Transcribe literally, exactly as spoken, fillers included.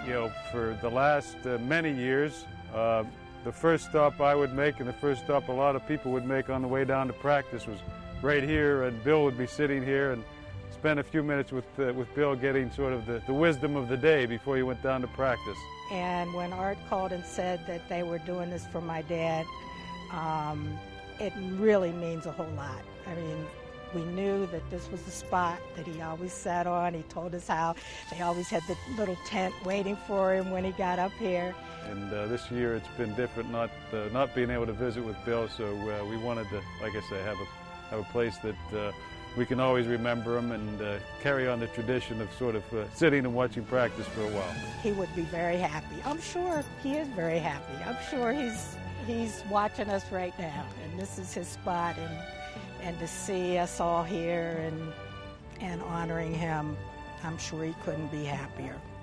you know, for the last uh, many years, uh, the first stop I would make and the first stop a lot of people would make on the way down to practice was right here, and Bill would be sitting here and spend a few minutes with uh, with Bill getting sort of the, the wisdom of the day before he went down to practice. And when Art called and said that they were doing this for my dad, um, it really means a whole lot. I mean, we knew that this was the spot that he always sat on. He told us how they always had the little tent waiting for him when he got up here. And uh, this year it's been different, not uh, not being able to visit with Bill, so uh, we wanted to, like I say, have a have a place that uh, we can always remember him and uh, carry on the tradition of sort of uh, sitting and watching practice for a while. He would be very happy. I'm sure he is very happy. I'm sure he's he's watching us right now, and this is his spot, and and to see us all here and and honoring him, I'm sure he couldn't be happier.